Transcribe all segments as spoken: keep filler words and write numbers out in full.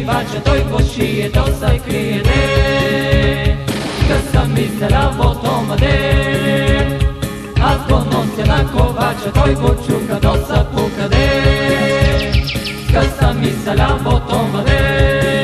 обаче той го шие, то се крие, де. Къса ми се работа, маде. Аз го нося на ковача, той го чука до сапука, де. Къса ми се работа, маде.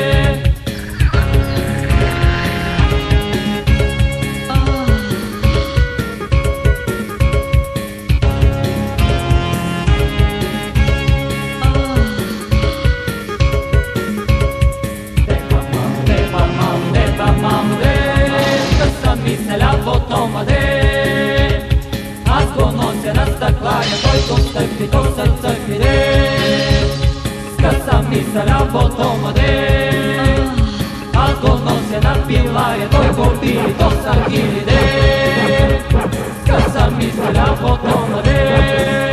Аз го нося на стъкларя, той го стъкли, то се цъкли, де. Скъса ми се работа, маде. Аз го нося на пиларя, той го били, то са хили, де. Скъса ми се работа, маде.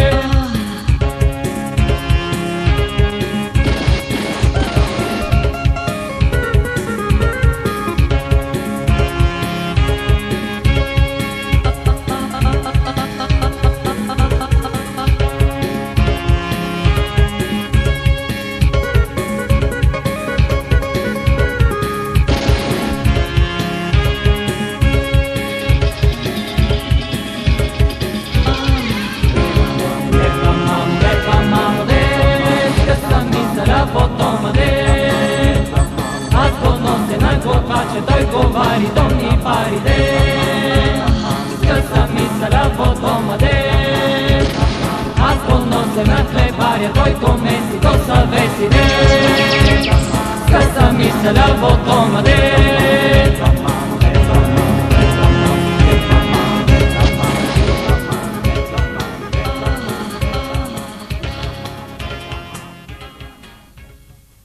Аз го нося на ковача, той го вари, то ми пари, де. Скъса ми се работа, маде. Аз го нося на хлебаря, той го ме